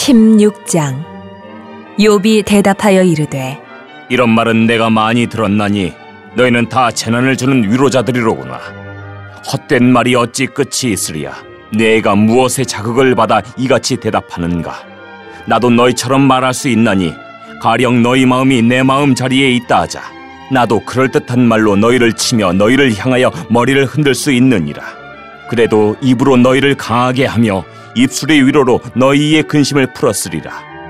16장. 욥이 대답하여 이르되 이런 말은 내가 많이 들었나니 너희는 다 재난을 주는 위로자들이로구나. 헛된 말이 어찌 끝이 있으리야. 내가 무엇에 자극을 받아 이같이 대답하는가. 나도 너희처럼 말할 수 있나니 가령 너희 마음이 내 마음 자리에 있다 하자. 나도 그럴듯한 말로 너희를 치며 너희를 향하여 머리를 흔들 수 있느니라. 그래도 입으로 너희를 강하게 하며 입술의 위로로 너희의 근심을 풀었으리라.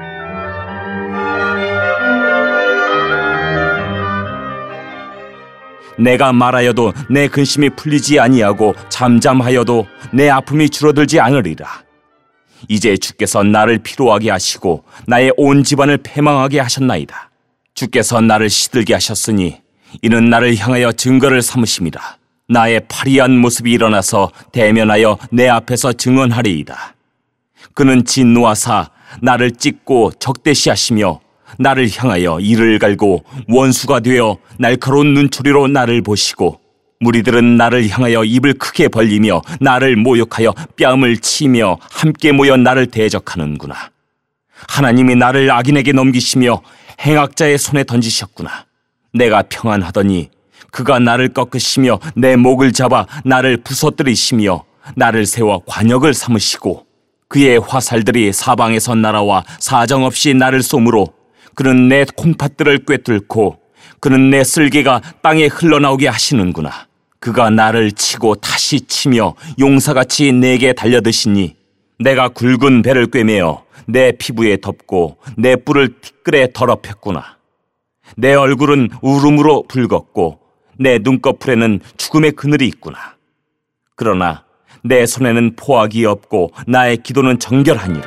내가 말하여도 내 근심이 풀리지 아니하고 잠잠하여도 내 아픔이 줄어들지 않으리라. 이제 주께서 나를 피로하게 하시고 나의 온 집안을 패망하게 하셨나이다. 주께서 나를 시들게 하셨으니 이는 나를 향하여 증거를 삼으심이라. 나의 파리한 모습이 일어나서 대면하여 내 앞에서 증언하리이다. 그는 진노하사 나를 찢고 적대시하시며 나를 향하여 이를 갈고 원수가 되어 날카로운 눈초리로 나를 보시고 무리들은 나를 향하여 입을 크게 벌리며 나를 모욕하여 뺨을 치며 함께 모여 나를 대적하는구나. 하나님이 나를 악인에게 넘기시며 행악자의 손에 던지셨구나. 내가 평안하더니 그가 나를 꺾으시며 내 목을 잡아 나를 부서뜨리시며 나를 세워 관역을 삼으시고 그의 화살들이 사방에서 날아와 사정없이 나를 쏘므로 그는 내 콩팥들을 꿰뚫고 그는 내 쓸개가 땅에 흘러나오게 하시는구나. 그가 나를 치고 다시 치며 용사같이 내게 달려드시니 내가 굵은 배를 꿰매어 내 피부에 덮고 내 뿔을 티끌에 더럽혔구나. 내 얼굴은 울음으로 붉었고 내 눈꺼풀에는 죽음의 그늘이 있구나. 그러나 내 손에는 포악이 없고 나의 기도는 정결하니라.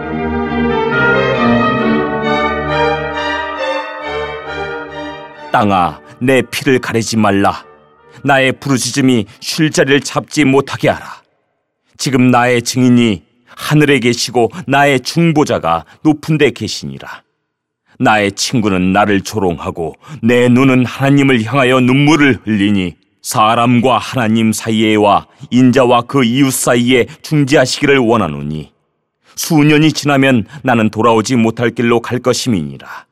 땅아, 내 피를 가리지 말라. 나의 부르짖음이 쉴 자리를 잡지 못하게 하라. 지금 나의 증인이 하늘에 계시고 나의 중보자가 높은 데 계시니라. 나의 친구는 나를 조롱하고 내 눈은 하나님을 향하여 눈물을 흘리니 사람과 하나님 사이에와 인자와 그 이웃 사이에 중재하시기를 원하노니 수년이 지나면 나는 돌아오지 못할 길로 갈 것임이니라.